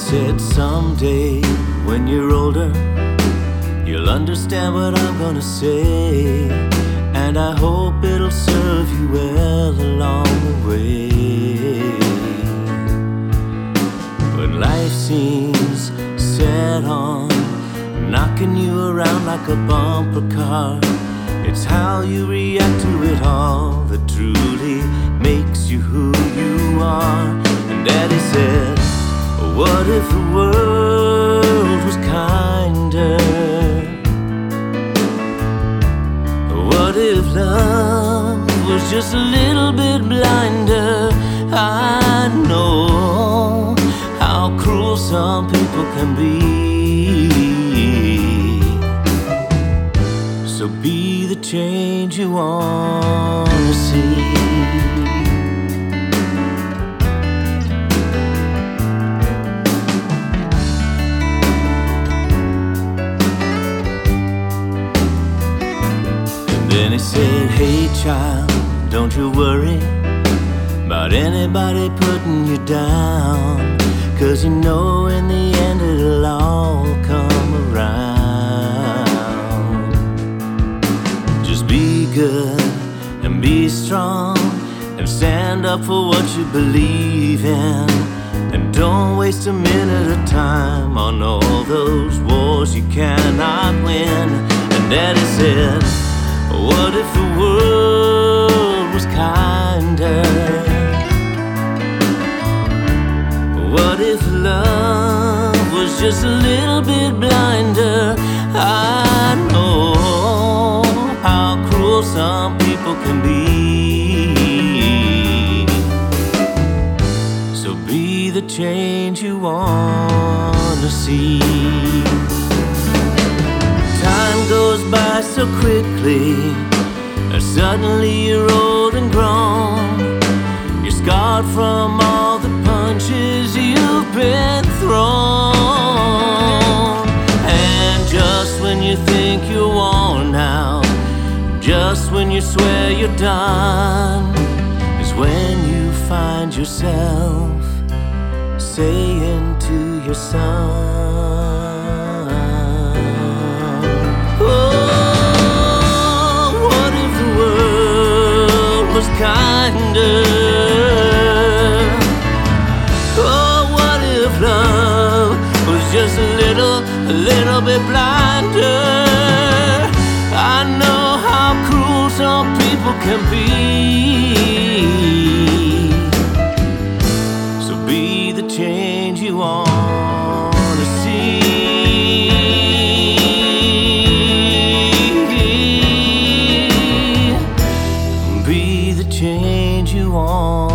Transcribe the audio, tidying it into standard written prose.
said someday when you're older you'll understand what I'm gonna say, and I hope it'll serve you well along the way. When life seems set on knocking you around like a bumper car, it's how you react to it all that truly makes you who you are. And Daddy said, what if the world was kinder? What if love was just a little bit blinder? I know how cruel some people can be. So be the change you want to see. Then he said, hey child, don't you worry about anybody putting you down, 'cause you know in the end it'll all come around. Just be good and be strong and stand up for what you believe in, and don't waste a minute of time on all those wars you cannot win. And Daddy said, what if the world was kinder? What if love was just a little bit blinder? I know how cruel some people can be. So be the change you want to see. Time goes by so quickly, and suddenly you're old and grown. You're scarred from all the punches you've been thrown. And just when you think you're worn out, just when you swear you're done, is when you find yourself saying to your son, kinder? Oh, what if love was just a little bit blinder? I know how cruel some people can be. So be the change you want to see. Change you want.